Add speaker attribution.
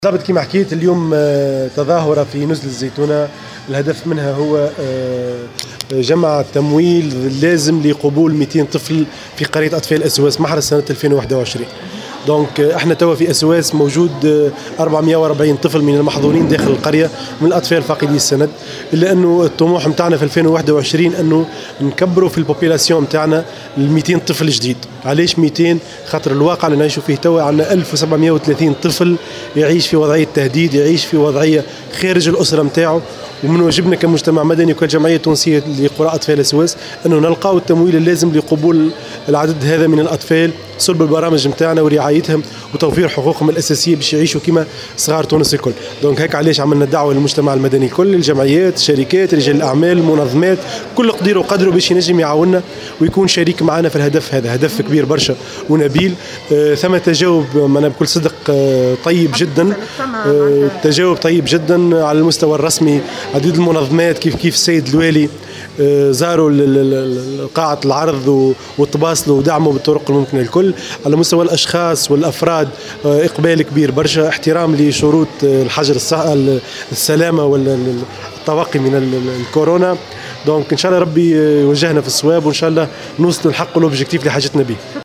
Speaker 1: بالضبط كما حكيت اليوم تظاهرة في نزل الزيتونة. الهدف منها هو جمع تمويل لازم لقبول 200 طفل في قرية أطفال أسواس محرز سنة 2021. دونك احنا توا في أسواس موجود 440 طفل من المحظورين داخل القرية من الأطفال فاقدي السند، إلا أنه الطموح متاعنا في 2021 أنه نكبروا في البوبيلاسيون متاعنا ل 200 طفل جديد. علاش 200؟ خاطر الواقع اللي نعيشوا فيه توا عندنا 1730 طفل يعيش في وضعية تهديد، يعيش في وضعية خارج الأسرة متاعه، ومن واجبنا كمجتمع مدني وكالجمعية التونسية لقراء أطفال أسواس أنه نلقاو التمويل اللازم لقبول العدد هذا من الأطفال، صلب البرامج متاعنا ورعايتهم وتوفير حقوقهم الأساسية باش يعيشوا كما صغار تونس الكل. دونك هيك علاش عملنا دعوة للمجتمع المدني الكل، الجمعيات، الشركات، رجال الأعمال، المنظمات، كل قدير وقدره باش ينجم يعاوننا ويكون شريك معنا في الهدف هذا. هدف كبير برشا ونبيل. ثم تجاوب أنا بكل صدق طيب جدا، تجاوب طيب جدا على المستوى الرسمي. عديد المنظمات كيف السيد الوالي زاروا قاعة العرض وتواصلوا ودعموا بالطرق الممكنة الكل. على مستوى الأشخاص والأفراد إقبال كبير برشا، احترام لشروط الحجر السلامة والتوقي من الكورونا. دونك إن شاء الله ربي يوجهنا في الصواب، وإن شاء الله نوصل الحق والأوبجيكتيف اللي حاجتنا به.